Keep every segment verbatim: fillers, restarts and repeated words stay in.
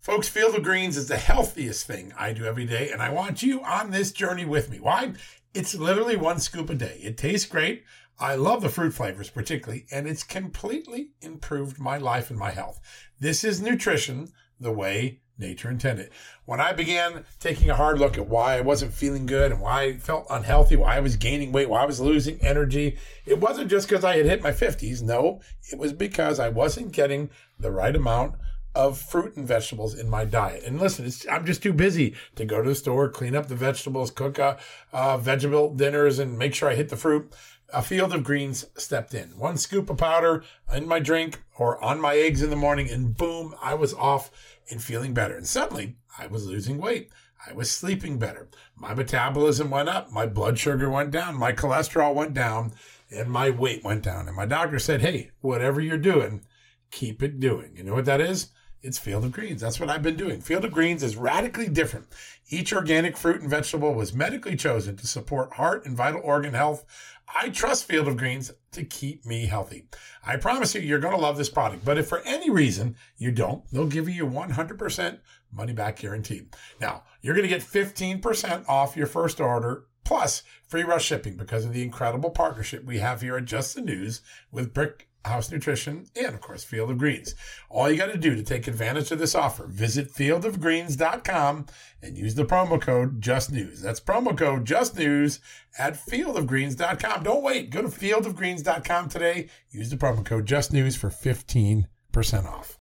Folks, Field of Greens is the healthiest thing I do every day, and I want you on this journey with me. Why? It's literally one scoop a day. It tastes great. I love the fruit flavors particularly, and it's completely improved my life and my health. This is nutrition the way nature intended. When I began taking a hard look at why I wasn't feeling good and why I felt unhealthy, why I was gaining weight, why I was losing energy, it wasn't just because I had hit my fifties. No, it was because I wasn't getting the right amount of fruit and vegetables in my diet. And listen, it's, I'm just too busy to go to the store, clean up the vegetables, cook uh, uh, vegetable dinners, and make sure I hit the fruit. A Field of Greens stepped in. One scoop of powder in my drink or on my eggs in the morning, and boom, I was off and feeling better. And suddenly, I was losing weight. I was sleeping better. My metabolism went up. My blood sugar went down. My cholesterol went down. And my weight went down. And my doctor said, hey, whatever you're doing, keep it doing. You know what that is? It's Field of Greens. That's what I've been doing. Field of Greens is radically different. Each organic fruit and vegetable was medically chosen to support heart and vital organ health. I trust Field of Greens to keep me healthy. I promise you, you're going to love this product. But if for any reason you don't, they'll give you your one hundred percent money back guarantee. Now, you're going to get fifteen percent off your first order plus free rush shipping because of the incredible partnership we have here at Just the News with Brick House Nutrition, and of course, Field of Greens. All you got to do to take advantage of this offer, visit field of greens dot com and use the promo code JUSTNEWS. That's promo code JUSTNEWS at field of greens dot com. Don't wait. Go to field of greens dot com today. Use the promo code JUSTNEWS for fifteen percent off.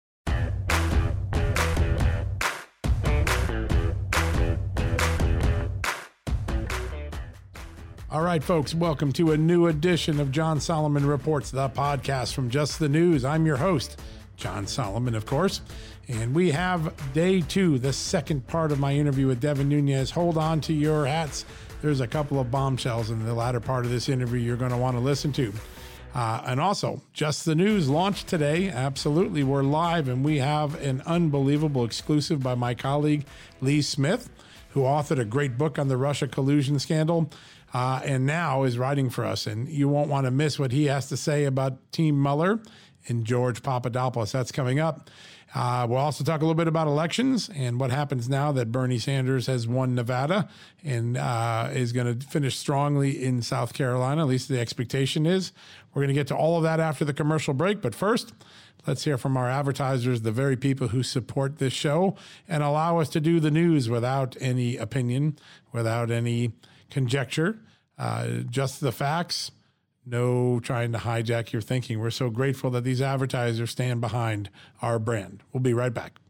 All right, folks, welcome to a new edition of John Solomon Reports, the podcast from Just the News. I'm your host, John Solomon, of course, and we have day two, the second part of my interview with Devin Nunes. Hold on to your hats. There's a couple of bombshells in the latter part of this interview you're going to want to listen to. Uh, and also, Just the News launched today. Absolutely, we're live, and we have an unbelievable exclusive by my colleague, Lee Smith, who authored a great book on the Russia collusion scandal. Uh, and now is writing for us. And you won't want to miss what he has to say about Team Mueller and George Papadopoulos. That's coming up. Uh, we'll also talk a little bit about elections and what happens now that Bernie Sanders has won Nevada and uh, is going to finish strongly in South Carolina. At least the expectation is. We're going to get to all of that after the commercial break. But first, let's hear from our advertisers, the very people who support this show and allow us to do the news without any opinion, without any conjecture, uh, just the facts, no trying to hijack your thinking. We're so grateful that these advertisers stand behind our brand. We'll be right back.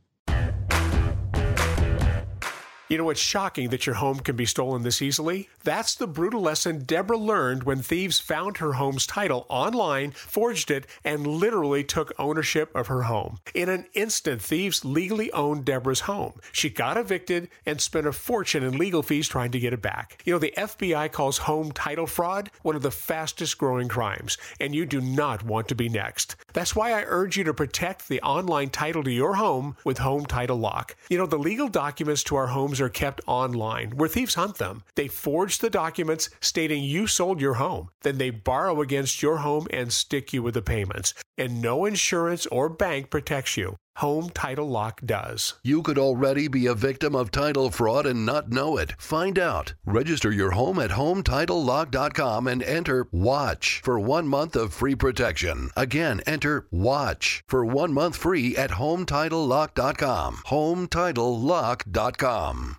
You know, it's shocking that your home can be stolen this easily. That's the brutal lesson Deborah learned when thieves found her home's title online, forged it, and literally took ownership of her home. In an instant, thieves legally owned Deborah's home. She got evicted and spent a fortune in legal fees trying to get it back. You know, the F B I calls home title fraud one of the fastest growing crimes, and you do not want to be next. That's why I urge you to protect the online title to your home with Home Title Lock. You know, the legal documents to our homes are kept online, where thieves hunt them. They forge the documents stating you sold your home. Then they borrow against your home and stick you with the payments. And no insurance or bank protects you. Home Title Lock does. You could already be a victim of title fraud and not know it. Find out. Register your home at home title lock dot com and enter WATCH for one month of free protection. Again, enter WATCH for one month free at home title lock dot com. home title lock dot com.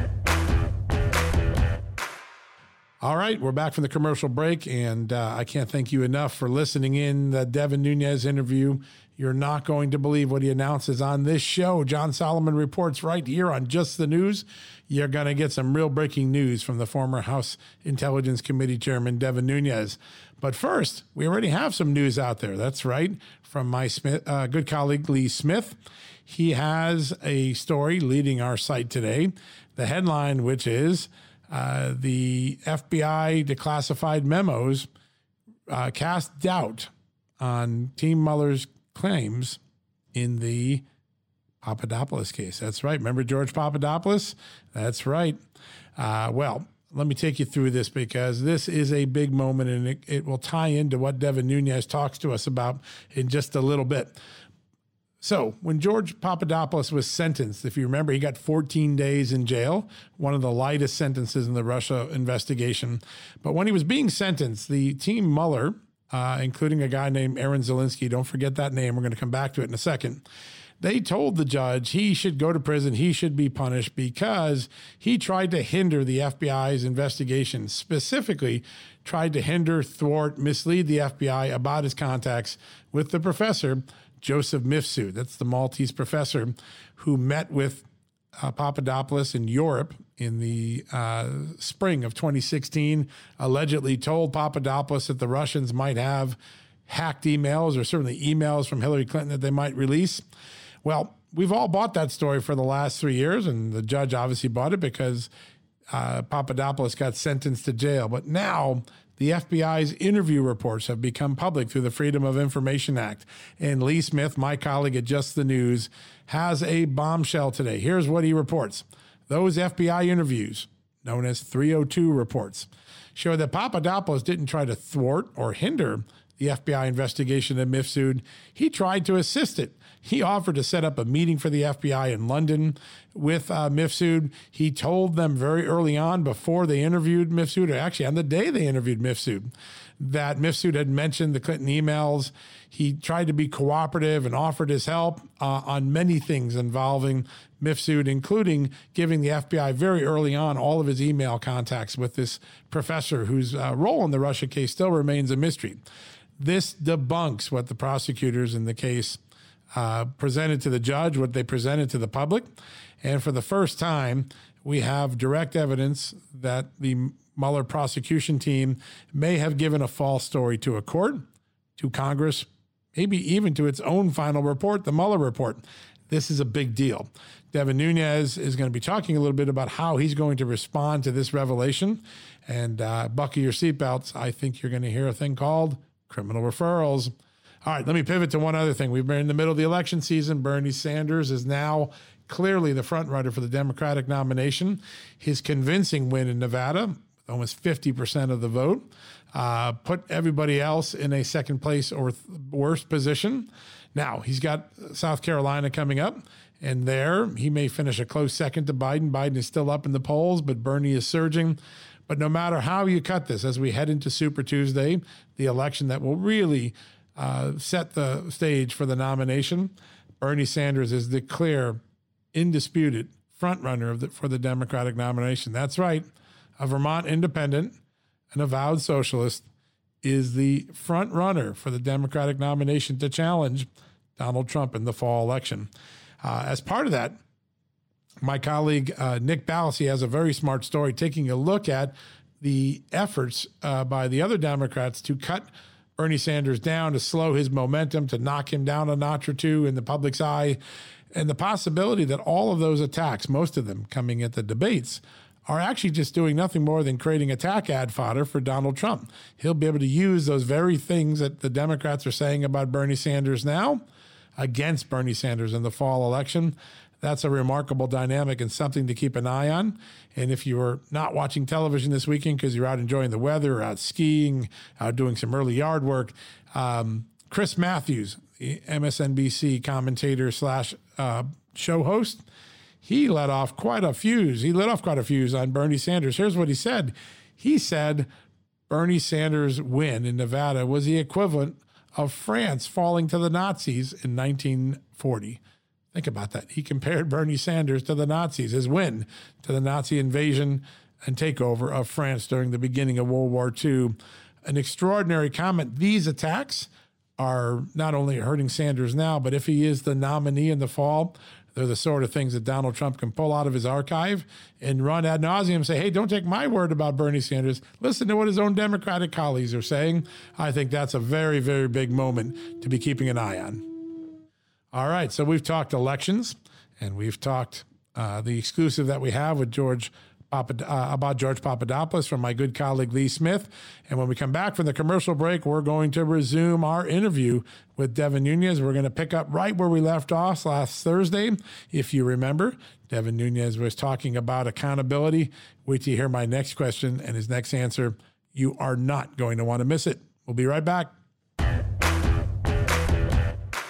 All right, we're back from the commercial break, and uh, I can't thank you enough for listening in the Devin Nunes interview. You're not going to believe what he announces on this show. John Solomon Reports right here on Just the News. You're going to get some real breaking news from the former House Intelligence Committee Chairman Devin Nunes. But first, we already have some news out there. That's right, from my Smith, uh, good colleague Lee Smith. He has a story leading our site today. The headline, which is uh, the F B I declassified memos uh, cast doubt on Team Mueller's claims in the Papadopoulos case. That's right. Remember George Papadopoulos? That's right. Uh, well, let me take you through this because this is a big moment and it, it will tie into what Devin Nunes talks to us about in just a little bit. So when George Papadopoulos was sentenced, if you remember, he got fourteen days in jail, one of the lightest sentences in the Russia investigation. But when he was being sentenced, the team Mueller, uh, including a guy named Aaron Zelinsky, don't forget that name, we're going to come back to it in a second, they told the judge he should go to prison, he should be punished because he tried to hinder the F B I's investigation, specifically tried to hinder, thwart, mislead the F B I about his contacts with the professor, Joseph Mifsud. That's the Maltese professor who met with uh, Papadopoulos in Europe in the uh, spring of twenty sixteen, allegedly told Papadopoulos that the Russians might have hacked emails or certainly emails from Hillary Clinton that they might release. Well, we've all bought that story for the last three years, and the judge obviously bought it because uh, Papadopoulos got sentenced to jail. But now the F B I's interview reports have become public through the Freedom of Information Act. And Lee Smith, my colleague at Just the News, has a bombshell today. Here's what he reports. Those F B I interviews, known as three oh two reports, show that Papadopoulos didn't try to thwart or hinder the F B I investigation of Mifsud. He tried to assist it. He offered to set up a meeting for the F B I in London with uh, Mifsud. He told them very early on, before they interviewed Mifsud, or actually on the day they interviewed Mifsud, that Mifsud had mentioned the Clinton emails. He tried to be cooperative and offered his help uh, on many things involving Mifsud, including giving the F B I very early on all of his email contacts with this professor whose uh, role in the Russia case still remains a mystery. This debunks what the prosecutors in the case uh, presented to the judge, what they presented to the public. And for the first time, we have direct evidence that the Mueller prosecution team may have given a false story to a court, to Congress, maybe even to its own final report, the Mueller report. This is a big deal. Devin Nunes is going to be talking a little bit about how he's going to respond to this revelation. And uh, buckle your seatbelts. I think you're going to hear a thing called criminal referrals. All right, let me pivot to one other thing. We've been in the middle of the election season. Bernie Sanders is now clearly the front runner for the Democratic nomination. His convincing win in Nevada, almost fifty percent of the vote, uh, put everybody else in a second place or th- worse position. Now, he's got South Carolina coming up, and there he may finish a close second to Biden. Biden is still up in the polls, but Bernie is surging. But no matter how you cut this, as we head into Super Tuesday, the election that will really uh, set the stage for the nomination, Bernie Sanders is the clear, indisputed frontrunner of the, for the Democratic nomination. That's right. A Vermont independent, an avowed socialist, is the front runner for the Democratic nomination to challenge Donald Trump in the fall election. Uh, as part of that, my colleague uh, Nick Ballasy has a very smart story taking a look at the efforts uh, by the other Democrats to cut Bernie Sanders down, to slow his momentum, to knock him down a notch or two in the public's eye, and the possibility that all of those attacks, most of them coming at the debates, are actually just doing nothing more than creating attack ad fodder for Donald Trump. He'll be able to use those very things that the Democrats are saying about Bernie Sanders now against Bernie Sanders in the fall election. That's a remarkable dynamic and something to keep an eye on. And if you were not watching television this weekend because you're out enjoying the weather, or out skiing, out doing some early yard work, um, Chris Matthews, the M S N B C commentator slash uh, show host, he let off quite a fuse. He let off quite a fuse on Bernie Sanders. Here's what he said. He said Bernie Sanders' win in Nevada was the equivalent of France falling to the Nazis in nineteen forty. Think about that. He compared Bernie Sanders to the Nazis, his win to the Nazi invasion and takeover of France during the beginning of World War Two. An extraordinary comment. These attacks are not only hurting Sanders now, but if he is the nominee in the fall, they're the sort of things that Donald Trump can pull out of his archive and run ad nauseum and say, hey, don't take my word about Bernie Sanders. Listen to what his own Democratic colleagues are saying. I think that's a very, very big moment to be keeping an eye on. All right, so we've talked elections, and we've talked uh, the exclusive that we have with George Papad- uh, about George Papadopoulos from my good colleague Lee Smith. And when we come back from the commercial break, we're going to resume our interview with Devin Nunes. We're going to pick up right where we left off last Thursday. If you remember, Devin Nunes was talking about accountability. Wait till you hear my next question and his next answer. You are not going to want to miss it. We'll be right back.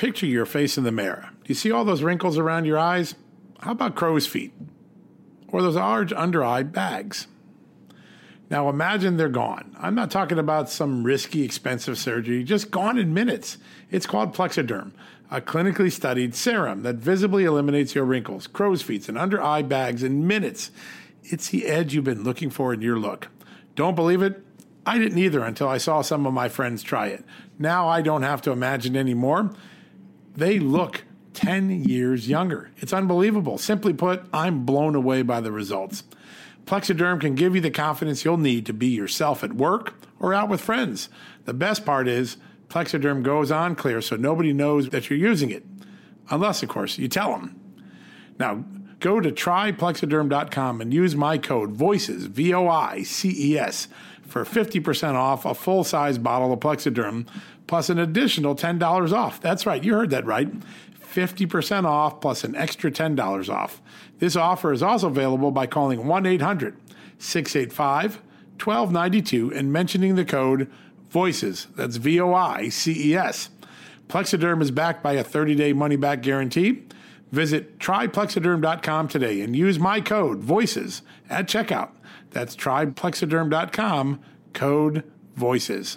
picture your face in the mirror. Do you see all those wrinkles around your eyes? How about crow's feet? Or those large under-eye bags? Now imagine they're gone. I'm not talking about some risky, expensive surgery, just gone in minutes. It's called Plexaderm, a clinically studied serum that visibly eliminates your wrinkles, crow's feet, and under-eye bags in minutes. It's the edge you've been looking for in your look. Don't believe it? I didn't either until I saw some of my friends try it. Now I don't have to imagine anymore. They look ten years younger. It's unbelievable. Simply put, I'm blown away by the results. Plexaderm can give you the confidence you'll need to be yourself at work or out with friends. The best part is Plexaderm goes on clear so nobody knows that you're using it. Unless, of course, you tell them. Now, go to try plexaderm dot com and use my code VOICES, V O I C E S, for fifty percent off a full-size bottle of Plexaderm, plus an additional ten dollars off. That's right, you heard that right. fifty percent off plus an extra ten dollars off. This offer is also available by calling one eight hundred six eight five one two nine two and mentioning the code VOICES. That's V O I C E S. Plexaderm is backed by a thirty-day money-back guarantee. Visit try plexaderm dot com today and use my code VOICES at checkout. That's try plexaderm dot com, code VOICES.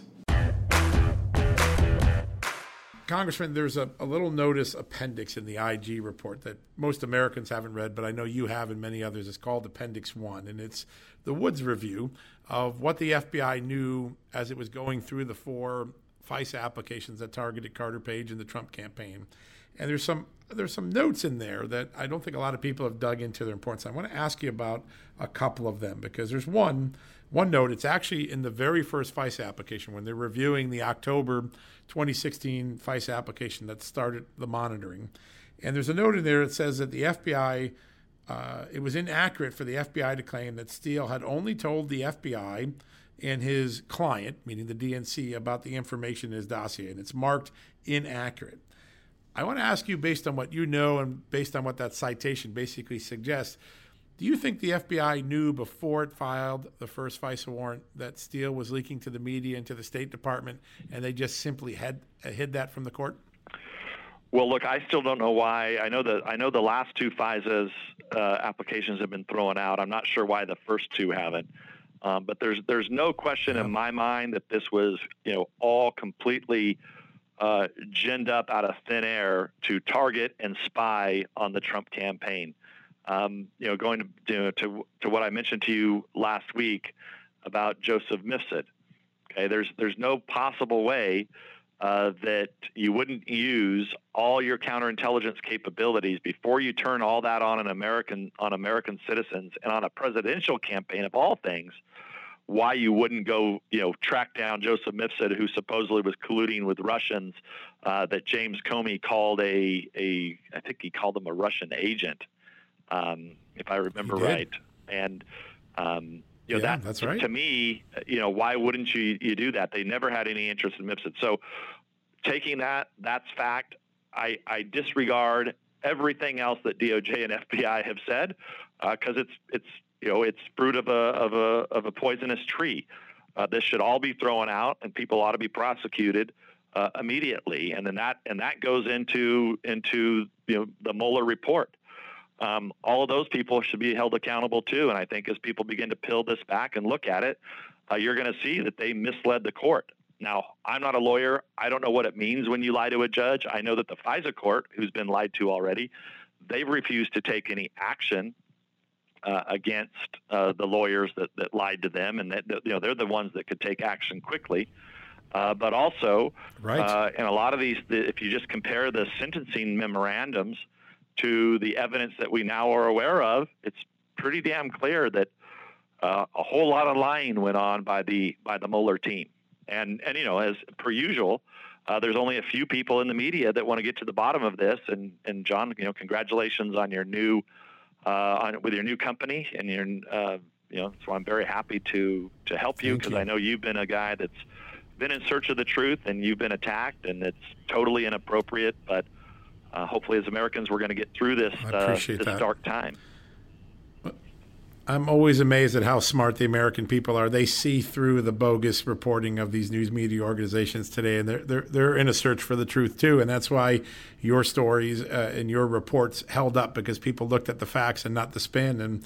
Congressman, there's a, a little notice appendix in the I G report that most Americans haven't read, but I know you have and many others. It's called Appendix one, and it's the Woods review of what the F B I knew as it was going through the four FISA applications that targeted Carter Page and the Trump campaign. And there's some there's some notes in there that I don't think a lot of people have dug into their importance. I want to ask you about a couple of them because there's one one note. It's actually in the very first FISA application when they're reviewing the October twenty sixteen FISA application that started the monitoring. And there's a note in there that says that the F B I, uh, it was inaccurate for the F B I to claim that Steele had only told the F B I and his client, meaning the D N C, about the information in his dossier, and it's marked inaccurate. I want to ask you, based on what you know and based on what that citation basically suggests, do you think the F B I knew before it filed the first FISA warrant that Steele was leaking to the media and to the State Department, and they just simply had hid that from the court? Well, look, I still don't know why. I know that I know the last two FISA's uh, applications have been thrown out. I'm not sure why the first two haven't. Um, but there's there's no question yeah. in my mind that this was, you know, all completely uh, ginned up out of thin air to target and spy on the Trump campaign. Um, you know, going to, you know, to to what I mentioned to you last week about Joseph Mifsud. Okay, there's there's no possible way uh, that you wouldn't use all your counterintelligence capabilities before you turn all that on an American on American citizens and on a presidential campaign of all things. Why you wouldn't go, you know, track down Joseph Mifsud, who supposedly was colluding with Russians, uh, that James Comey called a a I think he called him a Russian agent. Um, if I remember right. And, um, you know, yeah, that, that's right. To me, you know, why wouldn't you, you do that? They never had any interest in Mifsud. So taking that, that's fact. I, I disregard everything else that D O J and F B I have said, uh, cause it's, it's, you know, it's fruit of a, of a, of a poisonous tree. Uh, this should all be thrown out and people ought to be prosecuted, uh, immediately. And then that, and that goes into, into, you know, the Mueller report. Um, all of those people should be held accountable too. And I think as people begin to peel this back and look at it, uh, you're going to see that they misled the court. Now, I'm not a lawyer. I don't know what it means when you lie to a judge. I know that the FISA court, who's been lied to already, they've refused to take any action uh, against uh, the lawyers that, that lied to them. And that, that, you know, they're the ones that could take action quickly. Uh, but also, right. uh, in a lot of these, if you just compare the sentencing memorandums to the evidence that we now are aware of, it's pretty damn clear that uh, a whole lot of lying went on by the by the Mueller team. And, and you know, as per usual, uh, there's only a few people in the media that want to get to the bottom of this. And, and John, you know, congratulations on your new, uh, on, with your new company. And your, uh, you know, so I'm very happy to to help you because I know you've been a guy that's been in search of the truth and you've been attacked, and it's totally inappropriate, but Uh, hopefully, as Americans, we're going to get through this uh, this that. dark time. I'm always amazed at how smart the American people are. They see through the bogus reporting of these news media organizations today, and they're they're, they're in a search for the truth too. And that's why your stories uh, and your reports held up, because people looked at the facts and not the spin. And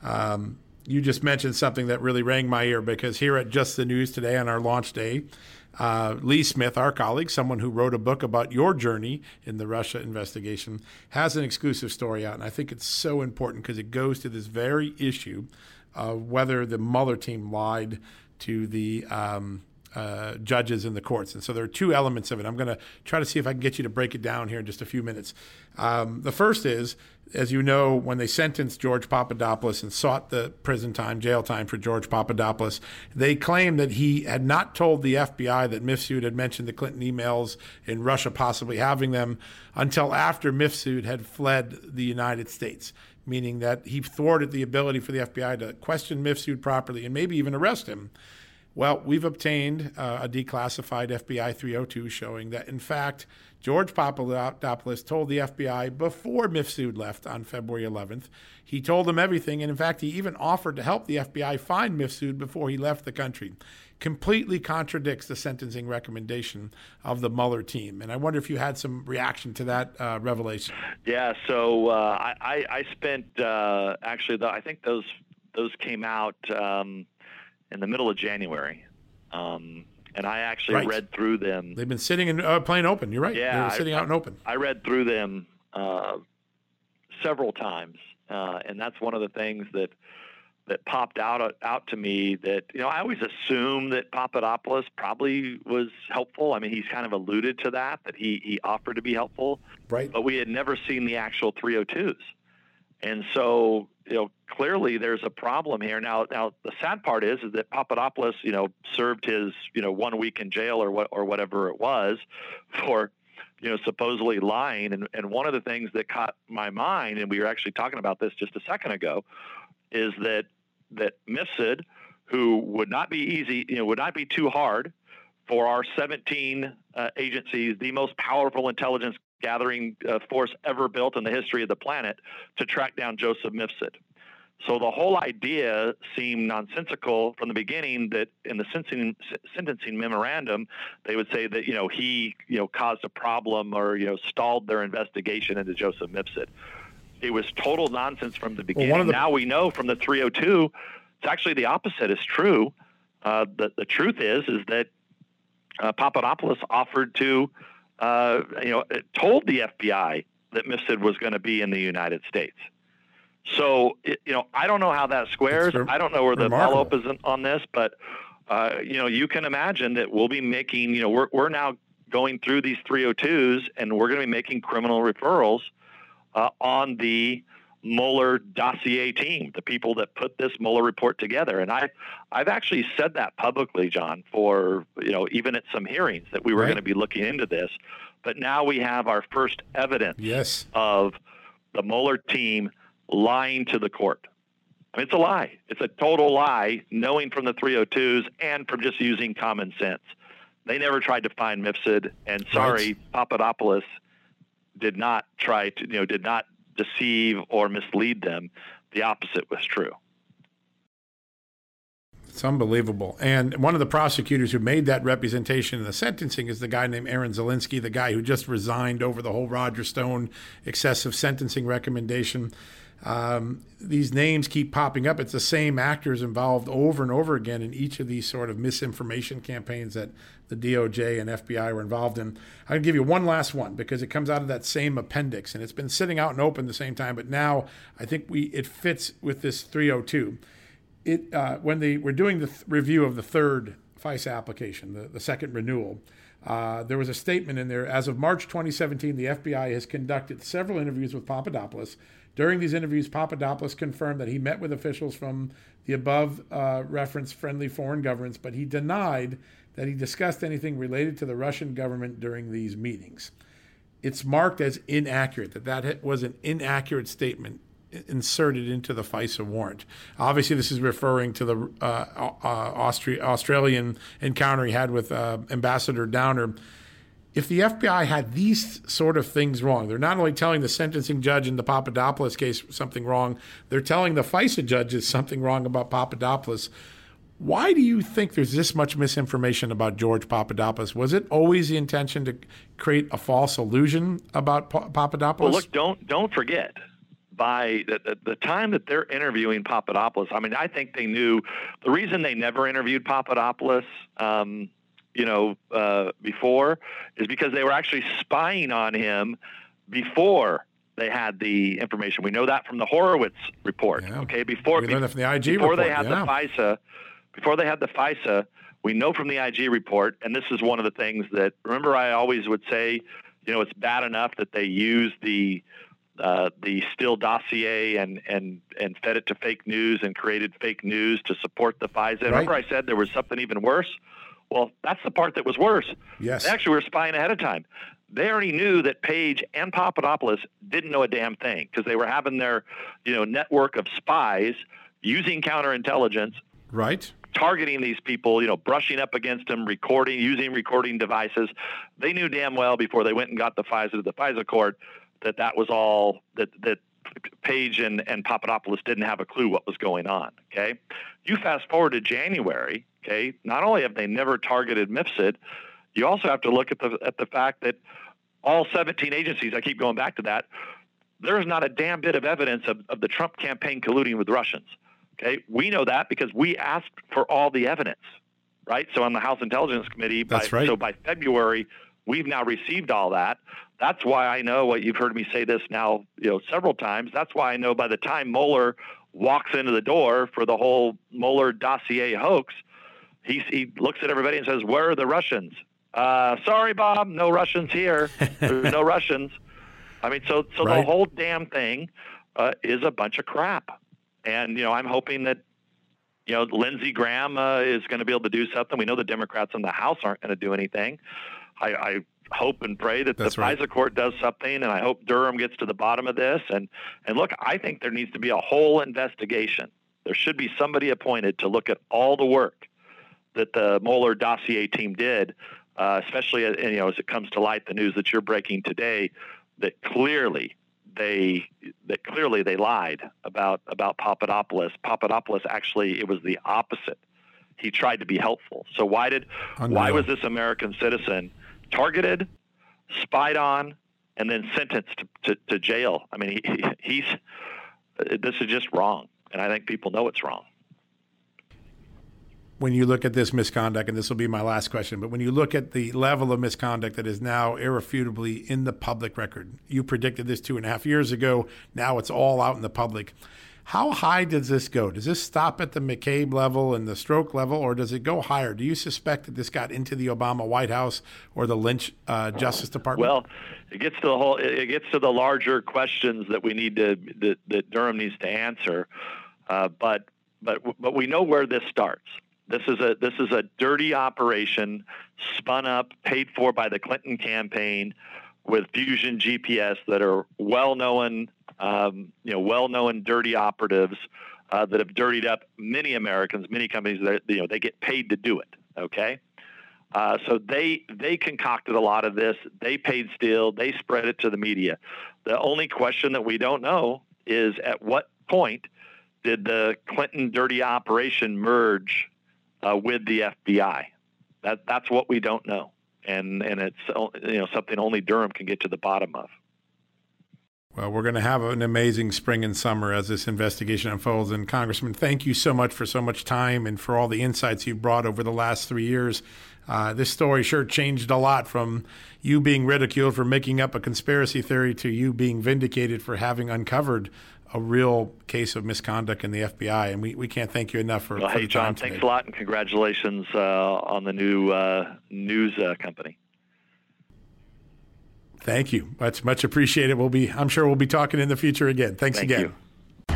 um, you just mentioned something that really rang my ear, because here at Just the News today on our launch day, Uh, Lee Smith, our colleague, someone who wrote a book about your journey in the Russia investigation, has an exclusive story out. And I think it's so important because it goes to this very issue of whether the Mueller team lied to the um, uh, judges in the courts. And so there are two elements of it. I'm going to try to see if I can get you to break it down here in just a few minutes. Um, the first is, as you know, when they sentenced George Papadopoulos and sought the prison time, jail time for George Papadopoulos, they claimed that he had not told the F B I that Mifsud had mentioned the Clinton emails in Russia possibly having them until after Mifsud had fled the United States, meaning that he thwarted the ability for the F B I to question Mifsud properly and maybe even arrest him. Well, we've obtained uh, a declassified F B I three oh two showing that, in fact, George Papadopoulos told the F B I before Mifsud left on February eleventh. He told them everything, and in fact, he even offered to help the F B I find Mifsud before he left the country. Completely contradicts the sentencing recommendation of the Mueller team. And I wonder if you had some reaction to that uh, revelation. Yeah, so uh, I, I spent, uh, actually, the, I think those those came out um, in the middle of January. Um, and I actually right. read through them. They've been sitting in uh, plain open. You're right. Yeah, they were sitting I, out in open. I read through them uh, several times. Uh, and that's one of the things that that popped out out to me that, you know, I always assumed that Papadopoulos probably was helpful. I mean, he's kind of alluded to that, that he, he offered to be helpful. Right. But we had never seen the actual three oh twos. And so, you know, clearly there's a problem here. Now, now the sad part is, is that Papadopoulos, you know, served his, you know, one week in jail or what, or whatever it was for, you know, supposedly lying. And, and one of the things that caught my mind, and we were actually talking about this just a second ago, is that, that Mifsud, who would not be easy, you know, would not be too hard for our seventeen uh, agencies, the most powerful intelligence gathering uh, force ever built in the history of the planet, to track down Joseph Mifsud. So the whole idea seemed nonsensical from the beginning, that in the sentencing, sentencing memorandum, they would say that, you know, he, you know, caused a problem or, you know, stalled their investigation into Joseph Mifsud. It was total nonsense from the beginning. Well, the- now we know from the three oh two, it's actually the opposite is true. Uh, the, the truth is, is that uh, Papadopoulos offered to, uh, you know, told the F B I that Mifsud was going to be in the United States. So, it, you know, I don't know how that squares. Re- I don't know where the remarkable. follow-up is on this, but, uh, you know, you can imagine that we'll be making, you know, we're, we're now going through these three oh twos, and we're going to be making criminal referrals uh, on the Mueller dossier team, the people that put this Mueller report together. And I, I've actually said that publicly, John, for, you know, even at some hearings, that we were right. going to be looking into this. But now we have our first evidence yes. of the Mueller team lying to the court. I mean, it's a lie. It's a total lie, knowing from the three oh twos and from just using common sense. They never tried to find Mifsud, and sorry, right. Papadopoulos did not try to, you know, did not deceive or mislead them. The opposite was true. It's unbelievable. And one of the prosecutors who made that representation in the sentencing is the guy named Aaron Zelinsky, the guy who just resigned over the whole Roger Stone excessive sentencing recommendation. Um, these names keep popping up. It's the same actors involved over and over again in each of these sort of misinformation campaigns that the D O J and F B I were involved in. I'll give you one last one because it comes out of that same appendix, and it's been sitting out and open at the same time, but now I think we it fits with this three oh two. It uh, when they were doing the th- review of the third FISA application, the, the second renewal, uh, there was a statement in there. As of March twenty seventeen, the F B I has conducted several interviews with Papadopoulos. During these interviews, Papadopoulos confirmed that he met with officials from the above uh, referenced friendly foreign governments, but he denied that he discussed anything related to the Russian government during these meetings. It's marked as inaccurate, that that was an inaccurate statement inserted into the FISA warrant. Obviously, this is referring to the uh, uh, Austri- Australian encounter he had with uh, Ambassador Downer. if the F B I had these sort of things wrong, they're not only telling the sentencing judge in the Papadopoulos case something wrong, they're telling the FISA judges something wrong about Papadopoulos. Why do you think there's this much misinformation about George Papadopoulos? Was it always the intention to create a false illusion about pa- Papadopoulos? Well, look, don't don't forget, by the, the, the time that they're interviewing Papadopoulos, I mean, I think they knew the reason they never interviewed Papadopoulos, um, you know, uh, before is because they were actually spying on him before they had the information. We know that from the Horowitz report. Yeah. Okay, before we learned that from the I G before report. they had yeah. the FISA, before they had the FISA, we know from the I G report, and this is one of the things that remember I always would say, you know, it's bad enough that they use the uh, the Steele dossier and and and fed it to fake news and created fake news to support the FISA. Right. Remember I said there was something even worse? Well, that's the part that was worse. Yes. They actually were spying ahead of time. They already knew that Page and Papadopoulos didn't know a damn thing because they were having their, you know, network of spies using counterintelligence, right, targeting these people, you know, brushing up against them, recording, using recording devices. They knew damn well before they went and got the FISA to the FISA court that that was all that that Page and, and Papadopoulos didn't have a clue what was going on. Okay, you fast forward to January. Okay, not only have they never targeted Mifsud, you also have to look at the at the fact that all seventeen agencies, I keep going back to that, there's not a damn bit of evidence of, of the Trump campaign colluding with Russians. Okay, we know that because we asked for all the evidence, right? So on the House Intelligence Committee, That's by, right. so by February, we've now received all that. That's why I know what you've heard me say this now, you know, several times. That's why I know by the time Mueller walks into the door for the whole Mueller dossier hoax, he he looks at everybody and says, "Where are the Russians?" Uh, sorry, Bob, no Russians here. There's no Russians. I mean, so so Right. the whole damn thing uh, is a bunch of crap. And, you know, I'm hoping that, you know, Lindsey Graham uh, is going to be able to do something. We know the Democrats in the House aren't going to do anything. I, I hope and pray that That's the right. FISA court does something, and I hope Durham gets to the bottom of this. And, and look, I think there needs to be a whole investigation. There should be somebody appointed to look at all the work that the Mueller dossier team did, uh, especially, uh, you know, as it comes to light, the news that you're breaking today, that clearly they that clearly they lied about about Papadopoulos. Papadopoulos actually, it was the opposite. He tried to be helpful. So why did Unreal. why was this American citizen targeted, spied on, and then sentenced to, to, to jail? I mean, he, he's this is just wrong, and I think people know it's wrong. When you look at this misconduct, and this will be my last question, but when you look at the level of misconduct that is now irrefutably in the public record, you predicted this two and a half years ago. Now it's all out in the public. How high does this go? Does this stop at the McCabe level and the Stroke level, or does it go higher? Do you suspect that this got into the Obama White House or the Lynch uh, Justice Department? Well, it gets to the whole. It gets to the larger questions that we need to that, that Durham needs to answer. Uh, but but but we know where this starts. This is a this is a dirty operation spun up, paid for by the Clinton campaign, with Fusion G P S that are well-known, um, you know, well-known dirty operatives uh, that have dirtied up many Americans, many companies. That you know they get paid to do it. Okay, uh, so they they concocted a lot of this. They paid Steele. They spread it to the media. The only question that we don't know is at what point did the Clinton dirty operation merge Uh, with the F B I? That that's what we don't know, and and it's you know something only Durham can get to the bottom of. Well, we're going to have an amazing spring and summer as this investigation unfolds. And Congressman, thank you so much for so much time and for all the insights you've brought over the last three years. Uh, this story sure changed a lot from you being ridiculed for making up a conspiracy theory to you being vindicated for having uncovered a real case of misconduct in the F B I, and we, we can't thank you enough for, Well, for hey, the time John, today. thanks a lot, and congratulations uh, on the new uh, news uh, company. Thank you. Much, much appreciated. We'll be, I'm sure we'll be talking in the future again. Thanks Thank again. you.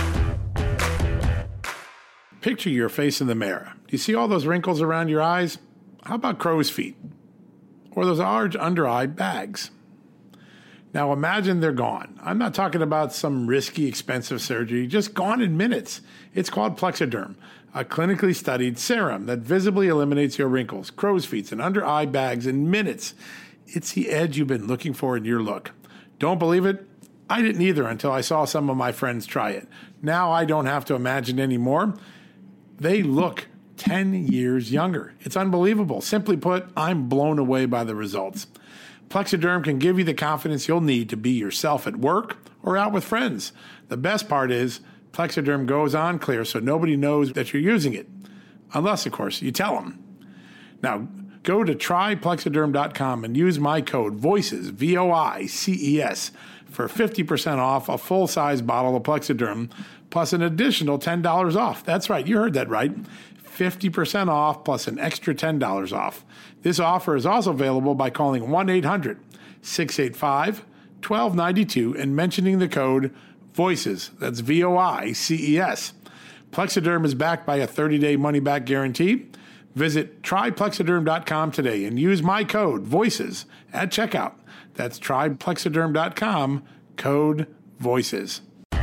Picture your face in the mirror. Do you see all those wrinkles around your eyes? How about crow's feet? Or those large under-eye bags? Now imagine they're gone. I'm not talking about some risky, expensive surgery, just gone in minutes. It's called Plexaderm, a clinically studied serum that visibly eliminates your wrinkles, crow's feet, and under-eye bags in minutes. It's the edge you've been looking for in your look. Don't believe it? I didn't either until I saw some of my friends try it. Now I don't have to imagine anymore. They look ten years younger. It's unbelievable. Simply put, I'm blown away by the results. Plexaderm can give you the confidence you'll need to be yourself at work or out with friends. The best part is Plexaderm goes on clear so nobody knows that you're using it. Unless, of course, you tell them. Now, go to try plexaderm dot com and use my code VOICES, V O I C E S, for fifty percent off a full-size bottle of Plexaderm, plus an additional ten dollars off. That's right, you heard that right. fifty percent off plus an extra ten dollars off. This offer is also available by calling one eight hundred six eight five one two nine two and mentioning the code VOICES. That's V O I C E S. Plexaderm is backed by a thirty-day money-back guarantee. Visit try plexaderm dot com today and use my code VOICES at checkout. That's try plexaderm dot com, code VOICES.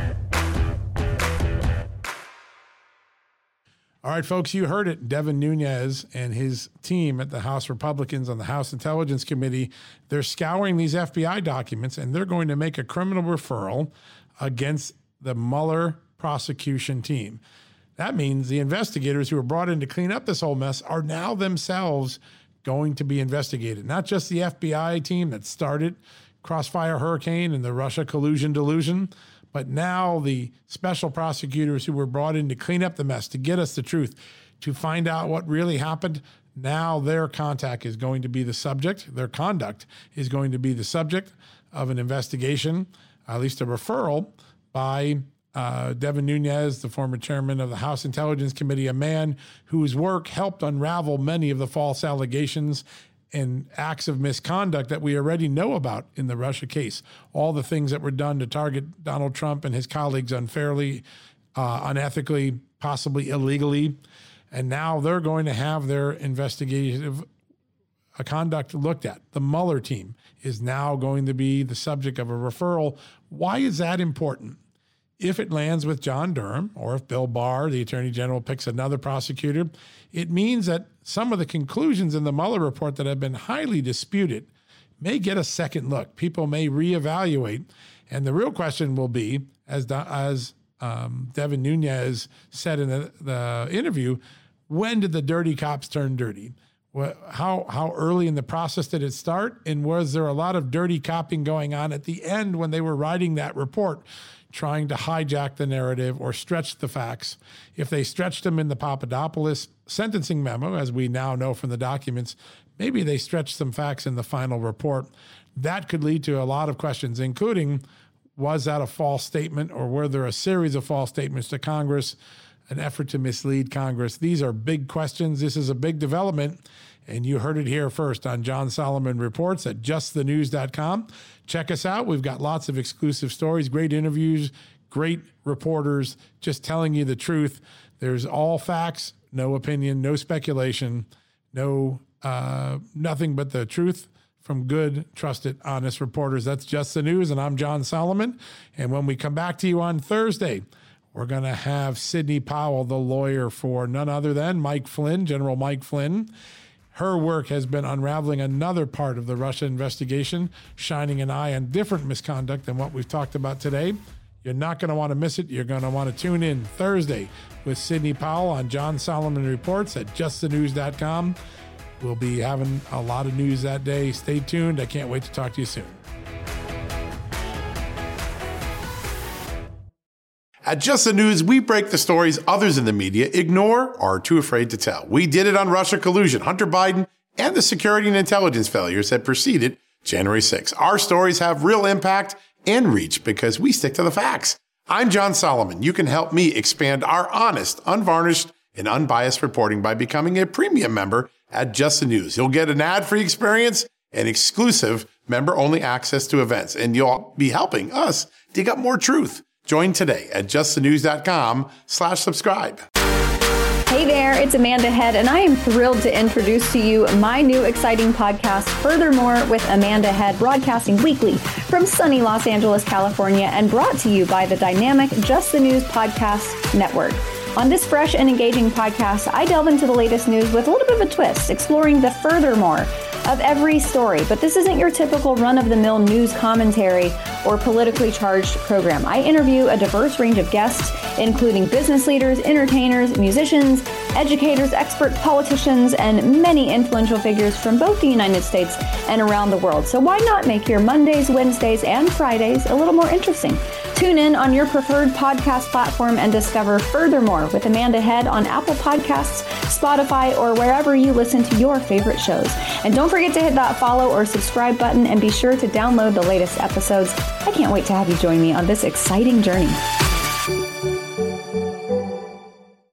All right, folks, you heard it. Devin Nunes and his team at the House Republicans on the House Intelligence Committee, they're scouring these F B I documents, and they're going to make a criminal referral against the Mueller prosecution team. That means the investigators who were brought in to clean up this whole mess are now themselves going to be investigated. Not just the F B I team that started Crossfire Hurricane and the Russia collusion delusion, but now the special prosecutors who were brought in to clean up the mess, to get us the truth, to find out what really happened. Now their contact is going to be the subject. Their conduct is going to be the subject of an investigation, at least a referral by uh, Devin Nunes, the former chairman of the House Intelligence Committee, a man whose work helped unravel many of the false allegations and acts of misconduct that we already know about in the Russia case. All the things that were done to target Donald Trump and his colleagues unfairly, uh, unethically, possibly illegally. And now they're going to have their investigative uh, conduct looked at. The Mueller team is now going to be the subject of a referral. Why is that important? If it lands with John Durham, or if Bill Barr, the Attorney General, picks another prosecutor, it means that some of the conclusions in the Mueller report that have been highly disputed may get a second look. People may reevaluate. And the real question will be, as as um, Devin Nunes said in the, the interview, when did the dirty cops turn dirty? How, how early in the process did it start? And was there a lot of dirty copying going on at the end when they were writing that report, trying to hijack the narrative or stretch the facts? If they stretched them in the Papadopoulos sentencing memo, as we now know from the documents, maybe they stretched some facts in the final report. That could lead to a lot of questions, including, was that a false statement, or were there a series of false statements to Congress, an effort to mislead Congress? These are big questions. This is a big development, and you heard it here first on John Solomon Reports at just the news dot com. Check us out. We've got lots of exclusive stories, great interviews, great reporters just telling you the truth. There's all facts, no opinion, no speculation, no uh, nothing but the truth from good, trusted, honest reporters. That's Just the News, and I'm John Solomon. And when we come back to you on Thursday, we're going to have Sidney Powell, the lawyer for none other than Mike Flynn, General Mike Flynn. Her work has been unraveling another part of the Russia investigation, shining an eye on different misconduct than what we've talked about today. You're not going to want to miss it. You're going to want to tune in Thursday with Sidney Powell on John Solomon Reports at just the news dot com. We'll be having a lot of news that day. Stay tuned. I can't wait to talk to you soon. At Just the News, we break the stories others in the media ignore or are too afraid to tell. We did it on Russia collusion, Hunter Biden, and the security and intelligence failures that preceded January sixth. Our stories have real impact and reach because we stick to the facts. I'm John Solomon. You can help me expand our honest, unvarnished, and unbiased reporting by becoming a premium member at Just the News. You'll get an ad-free experience and exclusive member-only access to events, and you'll be helping us dig up more truth. Join today at just the news dot com slash subscribe. Hey there, it's Amanda Head, and I am thrilled to introduce to you my new exciting podcast, Furthermore with Amanda Head, broadcasting weekly from sunny Los Angeles, California, and brought to you by the dynamic Just the News Podcast Network. On this fresh and engaging podcast, I delve into the latest news with a little bit of a twist, exploring the furthermore of every story. But this isn't your typical run-of-the-mill news commentary or politically charged program. I interview a diverse range of guests, including business leaders, entertainers, musicians, educators, experts, politicians, and many influential figures from both the United States and around the world. So why not make your Mondays, Wednesdays, and Fridays a little more interesting? Tune in on your preferred podcast platform and discover Furthermore with Amanda Head on Apple Podcasts, Spotify, or wherever you listen to your favorite shows. And don't forget to hit that follow or subscribe button and be sure to download the latest episodes. I can't wait to have you join me on this exciting journey.